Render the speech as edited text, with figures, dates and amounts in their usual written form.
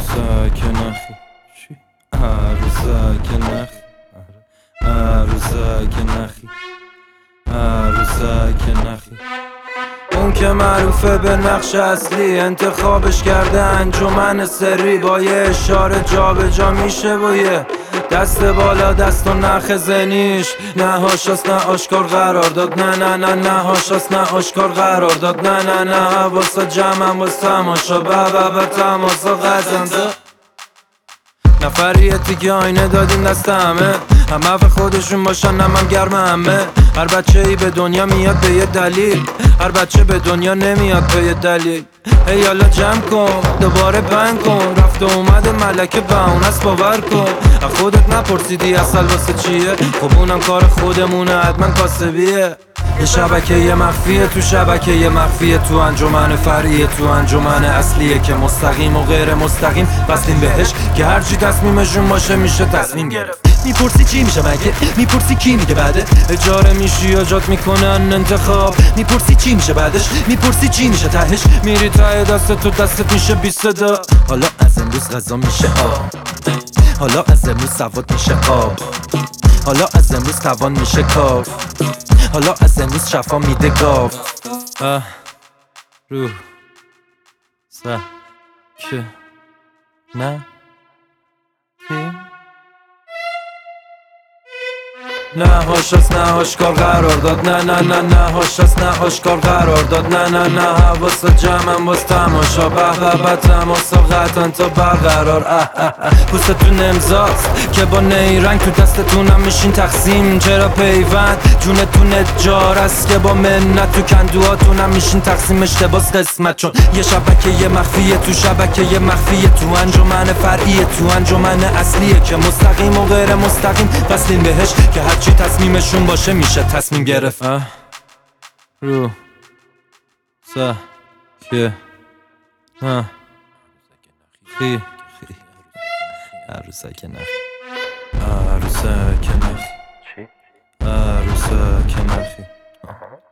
عروسک نخی چی؟ عروسک نخی عروسک نخی عروسک نخی اون که معروفه به نقش اصلی انتخابش کرده انجمن سری با یه اشاره جا به جا میشه با یه دست بالا دست و نخ زنیش نه هاشاست نه آشکار قرار داد نه نه نه نه هاشاست نه آشکار قرار داد نه نه نه حواسا جمعم باز تماشا به تماسا غزنده نفریتی که آینه دادیم دست همه به خودشون باشن نمم گرم همه هر بچه ای به دنیا میاد به یه دلیل هر بچه به دنیا نمیاد به یه دلیل ای حالا جمع کن دوباره بند کن رفت و اومده ملکه بهونه است باور کن از خودت نپرسیدی اصل واسه چیه خب اونم کار خودمونه حتما کاسبیه یه شبکه یه مخفیه تو شبکه یه مخفیه تو انجمن فرعیه تو انجمن اصلیه که مستقیم و غیر مستقیم بستیم بهش که هرچی تصمیمشون باشه میشه تصمیم گرفت میپرسی چی میشه مگه میپرسی کی میگه بعده اجاره میشی یا جات میکنن انتخاب میپرسی چی میشه بعدش میپرسی چی میشه تهش میری ته دست تو دستت میشه بی صدا حالا از امروز غذا میشه آب حالا از امروز سواد میشه آب حالا از امروز توان میشه کاف حالا از امروز شفا میده گاف روح که نه نه هاشاست نه آشکار قرار داد نه نه نه نه هاشاست نه آشکار قرار داد نه نه نه حواسا جمعم باز تماشا به تماسا قطعا تا برقرار پوستتون امضاست که با نیرنگ تو دستتونم میشین تقسیم چرا پیوند جونتون اجار است که با منت تو کندوهاتونم میشین تقسیم اشتباس قسمت چون یه شبکه یه مخفیه تو شبکه یه مخفیه تو انجمن فرعیه تو انجمن اصلیه که مستقیم و غیر مستقیم بستیم بهش که هرچی تصمیمشون باشه میشه تصمیم گرفت رو که خی عروسک نخی عروسک نخی عروسک نخی